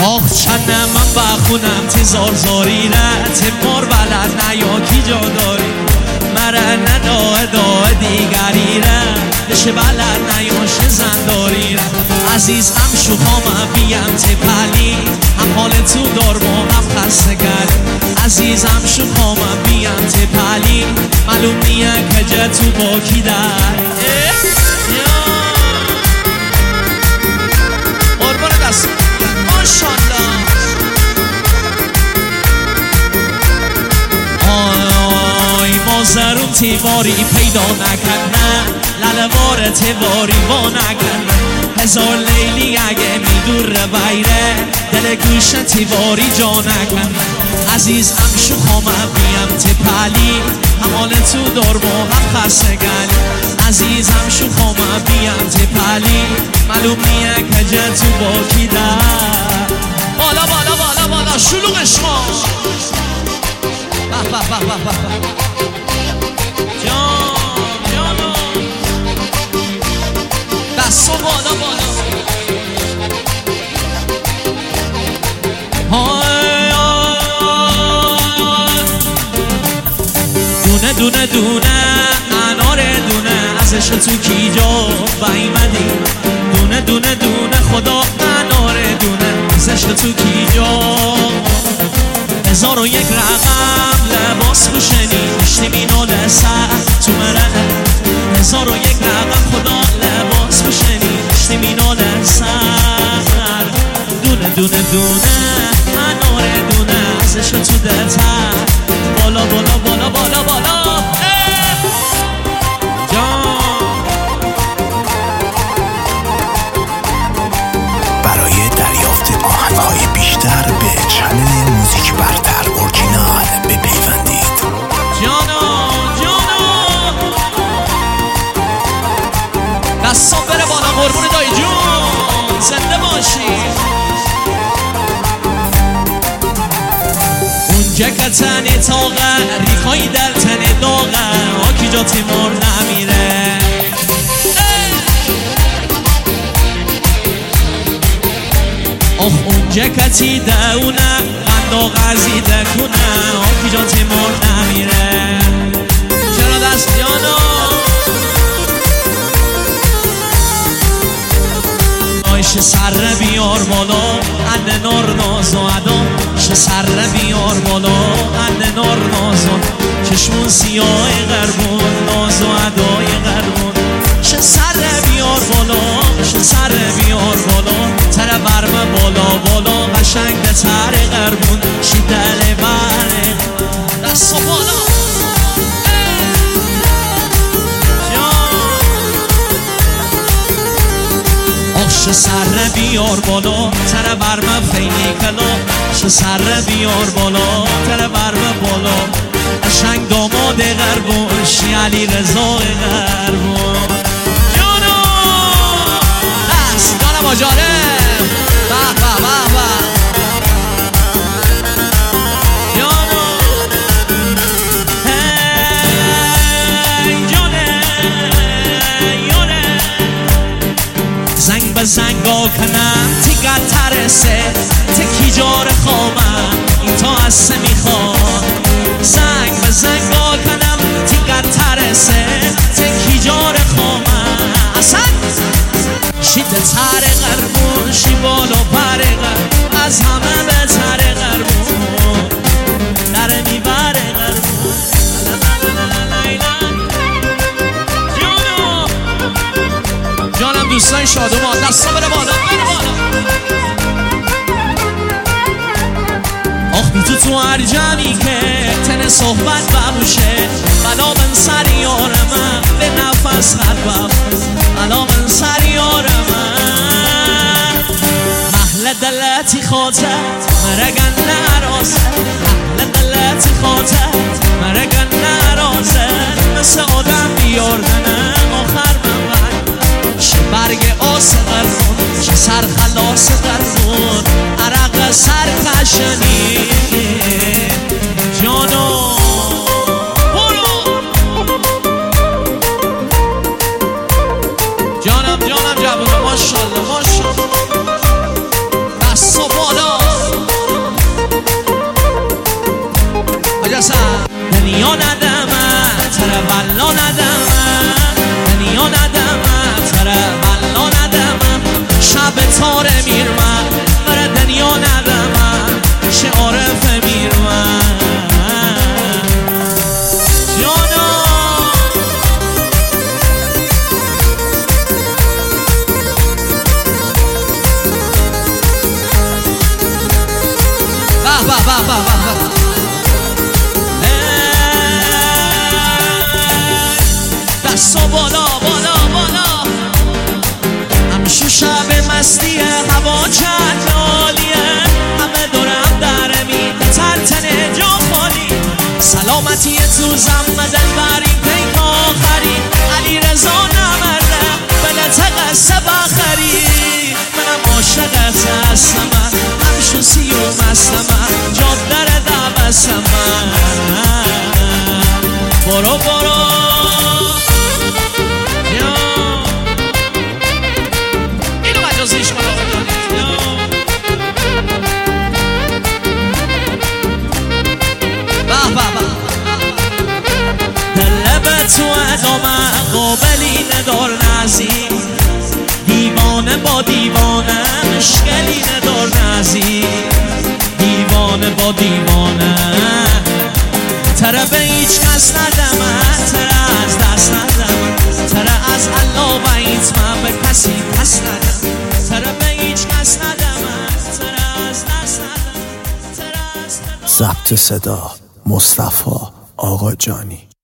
آخ چند من بخونم تی زارزاری نه تی مر بلد نه یا کی جا داری مره نداه داه دیگری نه بشه بلد نه یا شه زنداری نه عزیز هم شوخام بیم تی پلی هم حال تو دار با هم خسته گل عزیز هم شوخام بیم تی پلی معلوم نیه که جه تو با کی در قربان دست ماشالله آی مازرون تیواری پیدا نکنه لالوار تیواری با نکنه هزار لیلی اگه میدور بیره دل گوشه تیواری جا نکنه عزیز هم شوخام بیم تی پلی همال تو دار با هم خسته گل عزیز هم شوخام بیم تی پلی معلوم نیه که جه تو با کی در بالا بالا بالا بالا شلوغش کن به به به به به جان جانو دستو بالا بالا دونه دونه دونه انار دونه ازش تو کی جا بیمدی دونه دونه دونه خدا انار دونه ازش تو کی جا 1001 رقم لباس پوشنی پشتی مینال سر تو مره 1001 رقم خدا لباس پوشنی پشتی مینال سر دونه دونه دونه انار دونه ازش تو دلتر بالا بالا بالا بالا بالا برای دریافت آهنگ‌های بیشتر به چنل موزیک برتر اورجینال بپیوندید. جانا دستا بره بالا قربون دایی جون زنده باشی اونجا که تنه تاغه ریخای در تنه داغه آکی جا تیمور نمیره آخ اونجا که تی دونه قندا غزی دکنه آکی جا تیمور نمیره چرا دست جانا شه سر بیار بالا انده نار نازو ادام شه سر بیار بالا انده نار نازو چشمون سیاه غربون نازو ادای غربون شه سر بیار بالا شه سر بیار بالا تر برم بالا بالا قشنگ ده تر غربون شی دل بره دست و بالا شه سر بیار بالا تر برم فینی کلا شه سر بیار بالا تر برم بالا قشنگ داماد غربون شی علی رضا غربون جانو دست جانم آجاره به به به به جانو زنگ به زنگا کنم تیگر ترسه تکی جار خوامم این تا از میخواد زنگ به زنگا کنم تیگر ترسه تکی جار خوامم اصلا شیده تر غربون شی بالا پر غربون از همه به تر غربون در میبره غربون جانم دوستان شادومان دستا بره بالا بره بالا آخ بی تو هر جمعی که تن صحبت ببوشه بلا من سر یارمم به نفس خربم بلا من سر یارمم محل دلتی خاطر مرگن نرازه محل دلتی خاطر مرگن نرازه مثل آدم بیاردنه آخر من چه برگ آس قربون چه سر خلاص قربون عرق سر کشنی جانو برو جانم جانم جوانم ماشالله ماشالله دست و بالا دستو بالا بالا بالا همشو شب مستی هوا چند عالیه همه دورم در میده ترتنه جا خالی سلامتی تو زمدن بریم پیک آخری علی رزا نمرده بلت قصه بخری منم عاشقت هستم همشو سی و مستم جادر دبستم برو برو اینو مجازیش کنم دل به تو ادامه قابلی ندار نزدیک دیوانه با دیوانه مشکلی ندار نزدیک دیوانه با دیوانه تره به هیچ کس ندمه تره از دست ندمه تره از الله و ایتمه به کسی پس ندمه تره به هیچ کس ندمه تره از دست ندمه تره از ضبط صدا مصطفی آقا جانی.